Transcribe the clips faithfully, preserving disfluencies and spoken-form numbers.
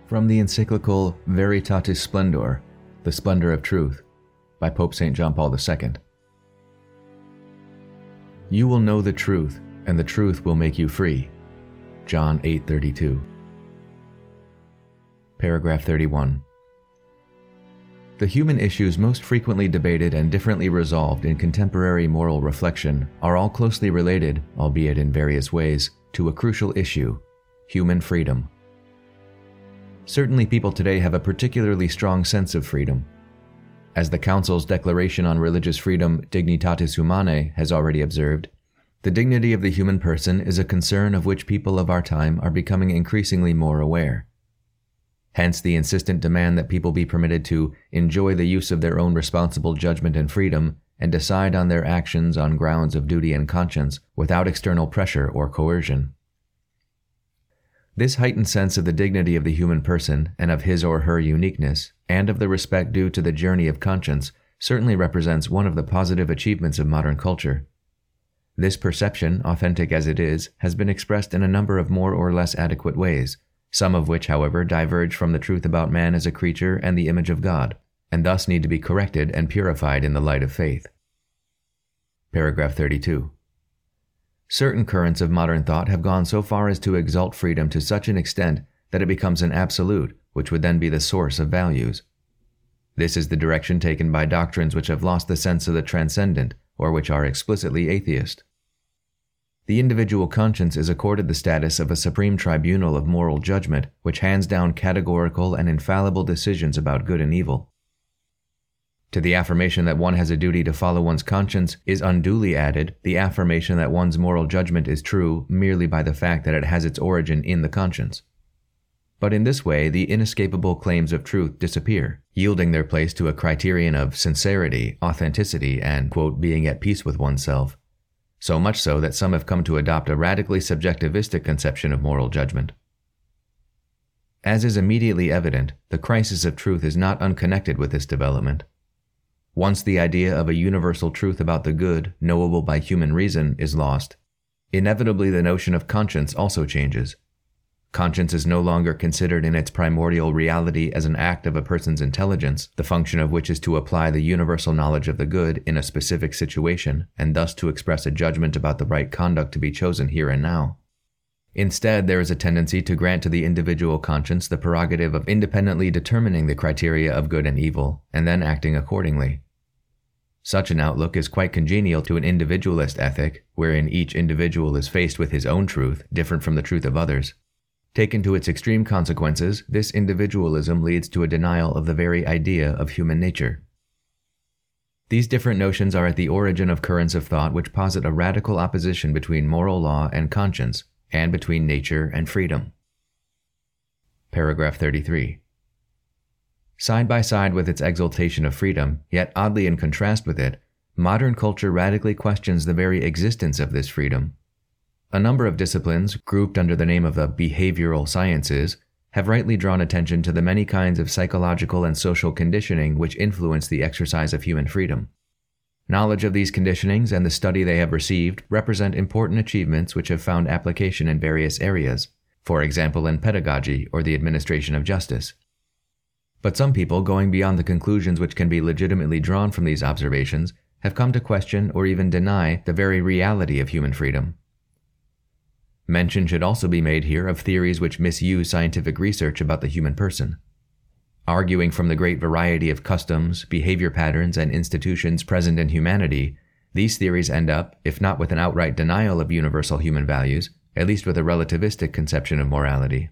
From the encyclical Veritatis Splendor, The Splendor of Truth, by Pope Saint John Paul the Second. You will know the truth, and the truth will make you free. John eight thirty-two. Paragraph thirty-one. The human issues most frequently debated and differently resolved in contemporary moral reflection are all closely related, albeit in various ways, to a crucial issue: human freedom. Certainly people today have a particularly strong sense of freedom. As the Council's Declaration on Religious Freedom, Dignitatis Humanae, has already observed, the dignity of the human person is a concern of which people of our time are becoming increasingly more aware. Hence the insistent demand that people be permitted to enjoy the use of their own responsible judgment and freedom and decide on their actions on grounds of duty and conscience without external pressure or coercion. This heightened sense of the dignity of the human person and of his or her uniqueness, and of the respect due to the journey of conscience, certainly represents one of the positive achievements of modern culture. This perception, authentic as it is, has been expressed in a number of more or less adequate ways, some of which, however, diverge from the truth about man as a creature and the image of God, and thus need to be corrected and purified in the light of faith. Paragraph thirty-two. Certain currents of modern thought have gone so far as to exalt freedom to such an extent that it becomes an absolute, which would then be the source of values. This is the direction taken by doctrines which have lost the sense of the transcendent, or which are explicitly atheist. The individual conscience is accorded the status of a supreme tribunal of moral judgment which hands down categorical and infallible decisions about good and evil. To the affirmation that one has a duty to follow one's conscience is unduly added the affirmation that one's moral judgment is true merely by the fact that it has its origin in the conscience. But in this way, the inescapable claims of truth disappear, yielding their place to a criterion of sincerity, authenticity, and, quote, being at peace with oneself, so much so that some have come to adopt a radically subjectivistic conception of moral judgment. As is immediately evident, the crisis of truth is not unconnected with this development. Once the idea of a universal truth about the good, knowable by human reason, is lost, inevitably the notion of conscience also changes. Conscience is no longer considered in its primordial reality as an act of a person's intelligence, the function of which is to apply the universal knowledge of the good in a specific situation, and thus to express a judgment about the right conduct to be chosen here and now. Instead, there is a tendency to grant to the individual conscience the prerogative of independently determining the criteria of good and evil, and then acting accordingly. Such an outlook is quite congenial to an individualist ethic, wherein each individual is faced with his own truth, different from the truth of others. Taken to its extreme consequences, this individualism leads to a denial of the very idea of human nature. These different notions are at the origin of currents of thought which posit a radical opposition between moral law and conscience, and between nature and freedom. Paragraph thirty-three. Side by side with its exaltation of freedom, yet oddly in contrast with it, modern culture radically questions the very existence of this freedom. A number of disciplines, grouped under the name of the behavioral sciences, have rightly drawn attention to the many kinds of psychological and social conditioning which influence the exercise of human freedom. Knowledge of these conditionings and the study they have received represent important achievements which have found application in various areas, for example in pedagogy or the administration of justice. But some people, going beyond the conclusions which can be legitimately drawn from these observations, have come to question or even deny the very reality of human freedom. Mention should also be made here of theories which misuse scientific research about the human person. Arguing from the great variety of customs, behavior patterns, and institutions present in humanity, these theories end up, if not with an outright denial of universal human values, at least with a relativistic conception of morality.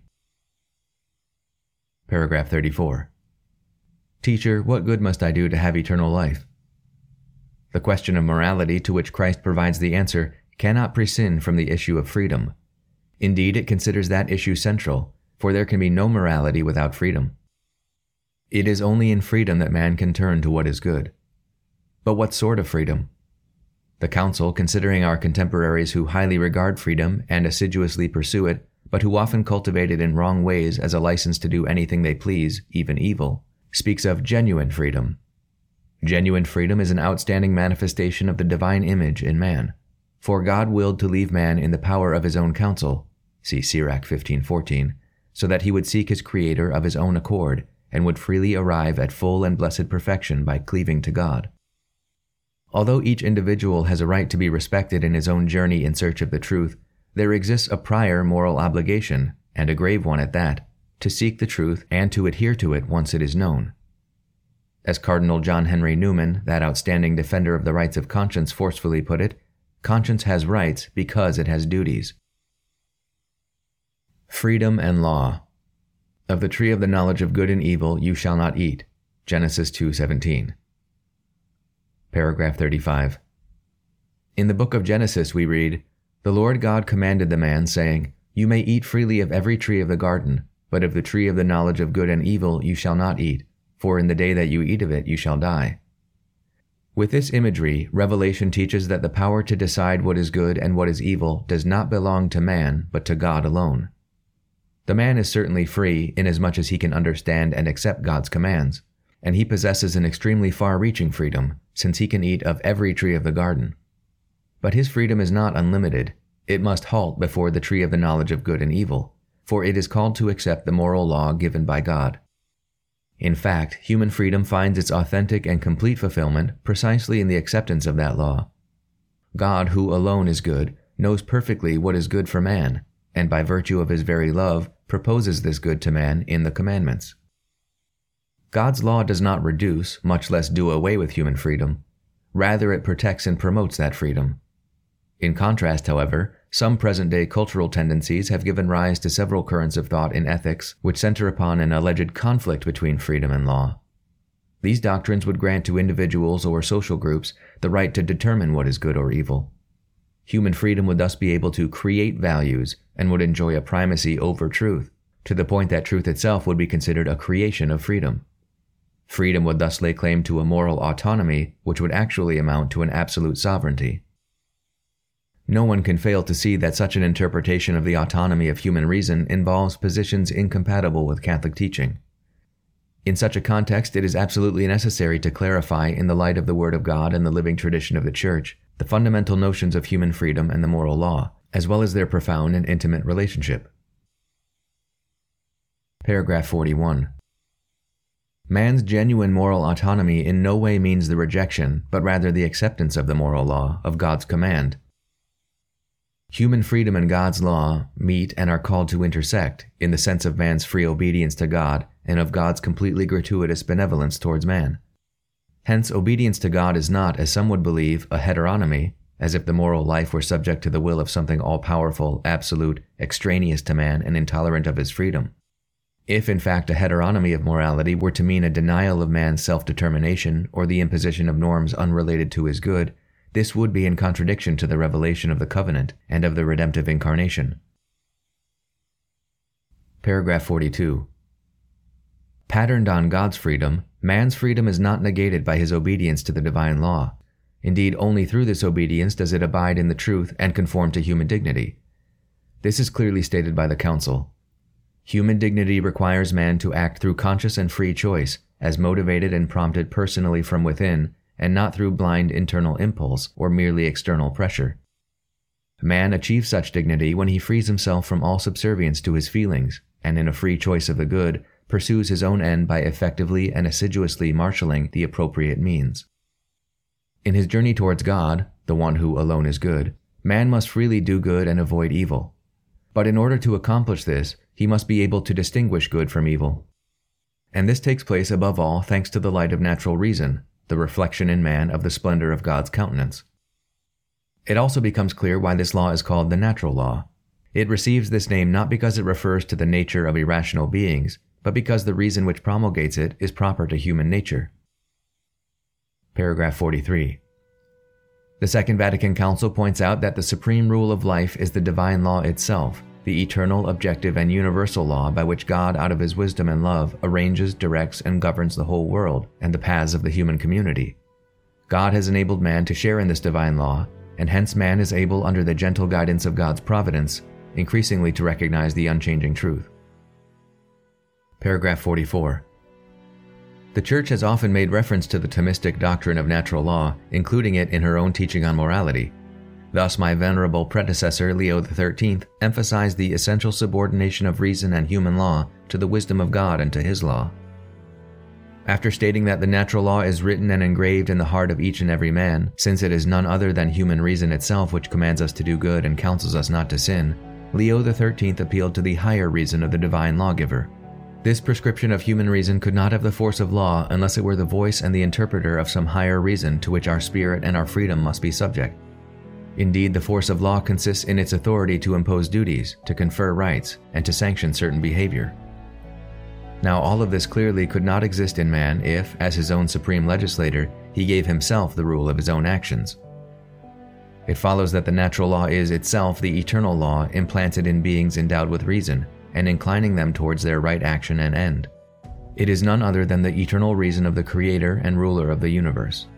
Paragraph thirty-four. Teacher, what good must I do to have eternal life? The question of morality to which Christ provides the answer cannot prescind from the issue of freedom. Indeed, it considers that issue central, for there can be no morality without freedom. It is only in freedom that man can turn to what is good. But what sort of freedom? The Council, considering our contemporaries who highly regard freedom and assiduously pursue it, but who often cultivate it in wrong ways as a license to do anything they please, even evil, speaks of genuine freedom. Genuine freedom is an outstanding manifestation of the divine image in man. For God willed to leave man in the power of his own counsel, see Sirach fifteen fourteen, so that he would seek his Creator of his own accord and would freely arrive at full and blessed perfection by cleaving to God. Although each individual has a right to be respected in his own journey in search of the truth, there exists a prior moral obligation, and a grave one at that, to seek the truth and to adhere to it once it is known. As Cardinal John Henry Newman, that outstanding defender of the rights of conscience, forcefully put it, conscience has rights because it has duties. Freedom and law. Of the tree of the knowledge of good and evil you shall not eat. Genesis two seventeen. Paragraph thirty-five. In the book of Genesis we read, "The Lord God commanded the man, saying, You may eat freely of every tree of the garden, but of the tree of the knowledge of good and evil you shall not eat, for in the day that you eat of it you shall die." With this imagery, Revelation teaches that the power to decide what is good and what is evil does not belong to man, but to God alone. The man is certainly free inasmuch as he can understand and accept God's commands, and he possesses an extremely far-reaching freedom, since he can eat of every tree of the garden. But his freedom is not unlimited. It must halt before the tree of the knowledge of good and evil, for it is called to accept the moral law given by God. In fact, human freedom finds its authentic and complete fulfillment precisely in the acceptance of that law. God, who alone is good, knows perfectly what is good for man, and by virtue of his very love, proposes this good to man in the commandments. God's law does not reduce, much less do away with human freedom. Rather, it protects and promotes that freedom. In contrast, however, some present-day cultural tendencies have given rise to several currents of thought in ethics which center upon an alleged conflict between freedom and law. These doctrines would grant to individuals or social groups the right to determine what is good or evil. Human freedom would thus be able to create values and would enjoy a primacy over truth, to the point that truth itself would be considered a creation of freedom. Freedom would thus lay claim to a moral autonomy which would actually amount to an absolute sovereignty. No one can fail to see that such an interpretation of the autonomy of human reason involves positions incompatible with Catholic teaching. In such a context, it is absolutely necessary to clarify, in the light of the Word of God and the living tradition of the Church, the fundamental notions of human freedom and the moral law, as well as their profound and intimate relationship. Paragraph forty-one. Man's genuine moral autonomy in no way means the rejection, but rather the acceptance of the moral law, of God's command. Human freedom and God's law meet and are called to intersect in the sense of man's free obedience to God and of God's completely gratuitous benevolence towards man. Hence, obedience to God is not, as some would believe, a heteronomy, as if the moral life were subject to the will of something all-powerful, absolute, extraneous to man, and intolerant of his freedom. If, in fact, a heteronomy of morality were to mean a denial of man's self-determination or the imposition of norms unrelated to his good, this would be in contradiction to the revelation of the covenant and of the redemptive incarnation. Paragraph forty-two. Patterned on God's freedom, man's freedom is not negated by his obedience to the divine law. Indeed, only through this obedience does it abide in the truth and conform to human dignity. This is clearly stated by the Council. Human dignity requires man to act through conscious and free choice, as motivated and prompted personally from within, and not through blind internal impulse or merely external pressure. Man achieves such dignity when he frees himself from all subservience to his feelings, and in a free choice of the good, pursues his own end by effectively and assiduously marshalling the appropriate means. In his journey towards God, the one who alone is good, man must freely do good and avoid evil. But in order to accomplish this, he must be able to distinguish good from evil. And this takes place above all thanks to the light of natural reason, the reflection in man of the splendor of God's countenance. It also becomes clear why this law is called the natural law. It receives this name not because it refers to the nature of irrational beings, but because the reason which promulgates it is proper to human nature. Paragraph forty-three. The Second Vatican Council points out that the supreme rule of life is the divine law itself, the eternal, objective, and universal law by which God, out of his wisdom and love, arranges, directs, and governs the whole world and the paths of the human community. God has enabled man to share in this divine law, and hence man is able, under the gentle guidance of God's providence, increasingly to recognize the unchanging truth. Paragraph forty-four. The Church has often made reference to the Thomistic doctrine of natural law, including it in her own teaching on morality. Thus, my venerable predecessor, Leo the thirteenth, emphasized the essential subordination of reason and human law to the wisdom of God and to his law. After stating that the natural law is written and engraved in the heart of each and every man, since it is none other than human reason itself which commands us to do good and counsels us not to sin, Leo the thirteenth appealed to the higher reason of the divine lawgiver. This prescription of human reason could not have the force of law unless it were the voice and the interpreter of some higher reason to which our spirit and our freedom must be subject. Indeed, the force of law consists in its authority to impose duties, to confer rights, and to sanction certain behavior. Now, all of this clearly could not exist in man if, as his own supreme legislator, he gave himself the rule of his own actions. It follows that the natural law is itself the eternal law implanted in beings endowed with reason, and inclining them towards their right action and end. It is none other than the eternal reason of the Creator and ruler of the universe.